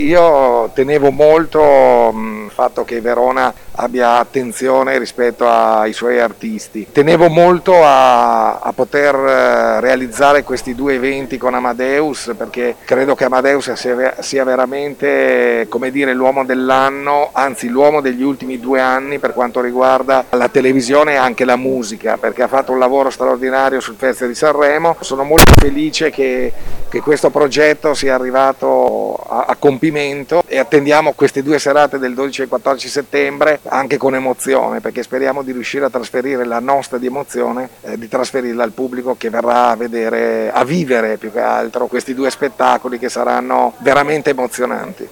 Io tenevo molto il fatto che Verona abbia attenzione rispetto ai suoi artisti. Tenevo molto a poter realizzare questi due eventi con Amadeus, perché credo che Amadeus sia veramente, come dire, l'uomo dell'anno, anzi l'uomo degli ultimi 2 anni per quanto riguarda la televisione e anche la musica, perché ha fatto un lavoro straordinario sul Festival di Sanremo. Sono molto felice che questo progetto sia arrivato a compimento e attendiamo queste due serate del 12 e 14 settembre anche con emozione, perché speriamo di riuscire a trasferire la nostra di emozione, di trasferirla al pubblico che verrà a vedere, a vivere più che altro questi due spettacoli che saranno veramente emozionanti.